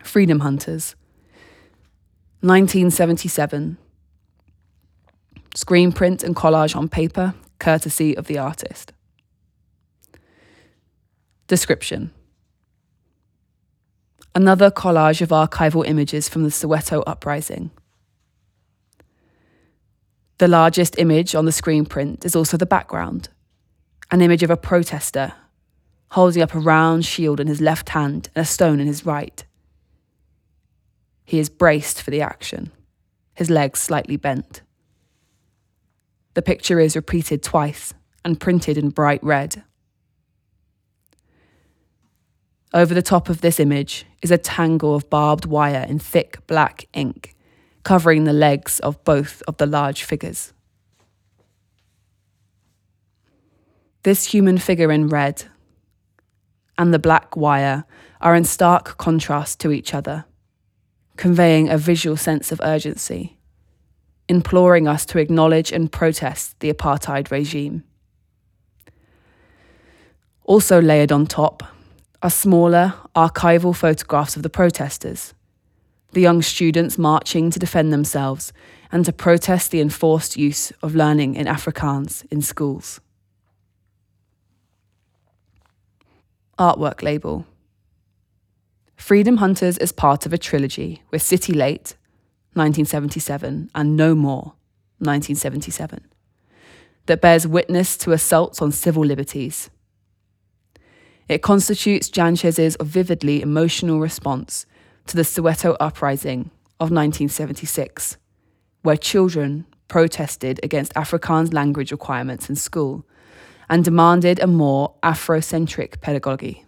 Freedom Hunters. 1977. Screen print and collage on paper, courtesy of the artist. Description. Another collage of archival images from the Soweto uprising. The largest image on the screen print is also the background, an image of a protester holding up a round shield in his left hand and a stone in his right. He is braced for the action, his legs slightly bent. The picture is repeated twice and printed in bright red. Over the top of this image is a tangle of barbed wire in thick black ink, covering the legs of both of the large figures. This human figure in red and the black wire are in stark contrast to each other, conveying a visual sense of urgency, imploring us to acknowledge and protest the apartheid regime. Also layered on top are smaller, archival photographs of the protesters, the young students marching to defend themselves and to protest the enforced use of learning in Afrikaans in schools. Artwork label. Freedom Hunters is part of a trilogy with City Late, 1977, and No More, 1977, that bears witness to assaults on civil liberties. It constitutes Janchez's vividly emotional response to the Soweto uprising of 1976, where children protested against Afrikaans language requirements in school and demanded a more Afrocentric pedagogy.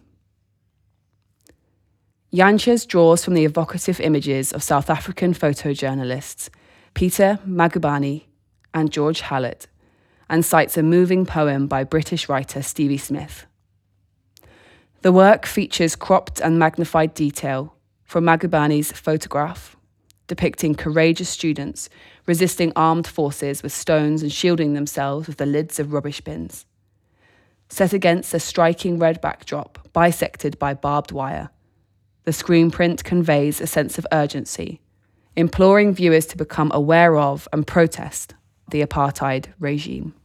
Janchez draws from the evocative images of South African photojournalists Peter Magubane and George Hallett, and cites a moving poem by British writer Stevie Smith. The work features cropped and magnified detail from Magubane's photograph, depicting courageous students resisting armed forces with stones and shielding themselves with the lids of rubbish bins. Set against a striking red backdrop bisected by barbed wire, the screen print conveys a sense of urgency, imploring viewers to become aware of and protest the apartheid regime.